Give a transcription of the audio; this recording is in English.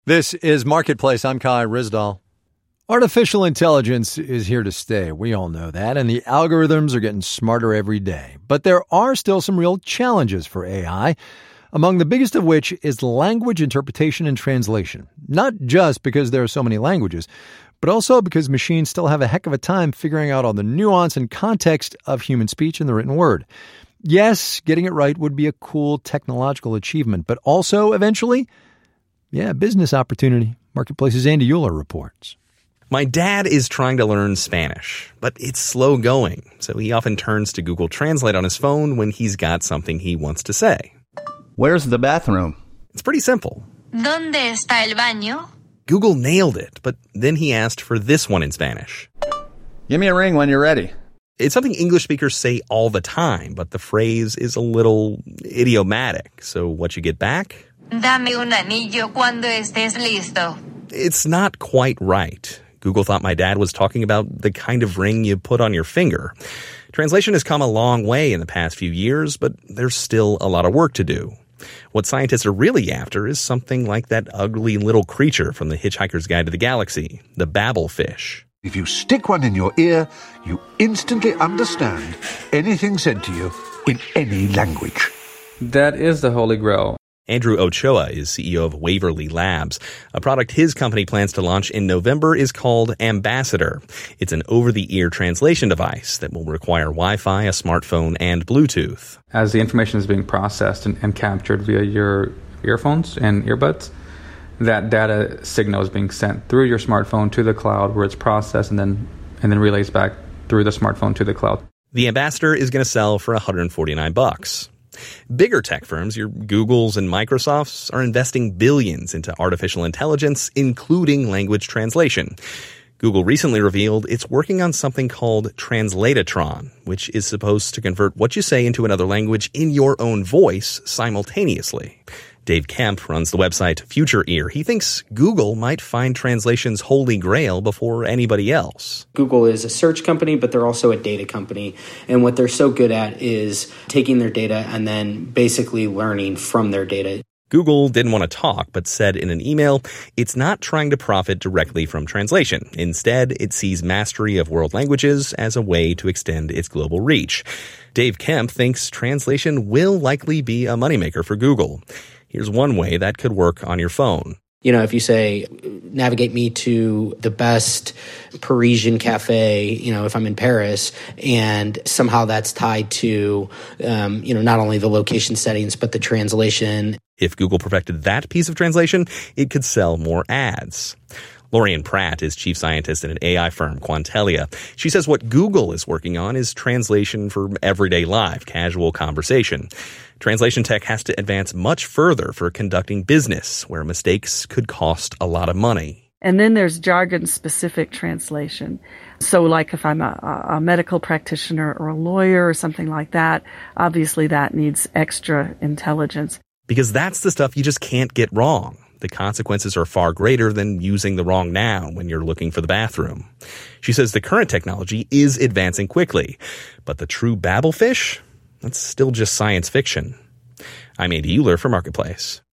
This is Marketplace. I'm Kai Ryssdal. Artificial intelligence is here to stay. We all know that, and the algorithms are getting smarter every day. But there are still some real challenges for AI, among the biggest of which is language interpretation and translation. Not just because there are so many languages, but also because machines still have a heck of a time figuring out all the nuance and context of human speech and the written word. Yes, getting it right would be a cool technological achievement, but also, eventually, business opportunity. Marketplace's Andy Euler reports. My dad is trying to learn Spanish, but it's slow going, so he often turns to Google Translate on his phone when he's got something he wants to say. Where's the bathroom? It's pretty simple. ¿Dónde está el baño? Google nailed it, but then he asked for this one in Spanish. Give me a ring when you're ready. It's something English speakers say all the time, but the phrase is a little idiomatic, so what you get back? Dame un anillo cuando estés listo. It's not quite right. Google thought my dad was talking about the kind of ring you put on your finger. Translation has come a long way in the past few years, but there's still a lot of work to do. What scientists are really after is something like that ugly little creature from The Hitchhiker's Guide to the Galaxy, the babblefish. If you stick one in your ear, you instantly understand anything said to you in any language. That is the Holy Grail. Andrew Ochoa is CEO of Waverly Labs. A product his company plans to launch in November is called Ambassador. It's an over-the-ear translation device that will require Wi-Fi, a smartphone, and Bluetooth. As the information is being processed and captured via your earphones and earbuds, that data signal is being sent through your smartphone to the cloud where it's processed and then relays back through the smartphone to the cloud. The Ambassador is going to sell for $149. Bigger tech firms, your Googles and Microsofts, are investing billions into artificial intelligence, including language translation. Google recently revealed it's working on something called Translatatron, which is supposed to convert what you say into another language in your own voice simultaneously. Dave Kemp runs the website Future Ear. He thinks Google might find translation's holy grail before anybody else. Google is a search company, but they're also a data company. And what they're so good at is taking their data and then basically learning from their data. Google didn't want to talk, but said in an email, it's not trying to profit directly from translation. Instead, it sees mastery of world languages as a way to extend its global reach. Dave Kemp thinks translation will likely be a moneymaker for Google. Here's one way that could work on your phone. You know, if you say, navigate me to the best Parisian cafe, if I'm in Paris, and somehow that's tied to, not only the location settings, but the translation. If Google perfected that piece of translation, it could sell more ads. Lorian Pratt is chief scientist at an AI firm, Quantellia. She says what Google is working on is translation for everyday life, casual conversation. Translation tech has to advance much further for conducting business, where mistakes could cost a lot of money. And then there's jargon-specific translation. So like if I'm a medical practitioner or a lawyer or something like that, obviously that needs extra intelligence. Because that's the stuff you just can't get wrong. The consequences are far greater than using the wrong noun when you're looking for the bathroom. She says the current technology is advancing quickly, but the true babblefish, that's still just science fiction. I'm Andy Euler for Marketplace.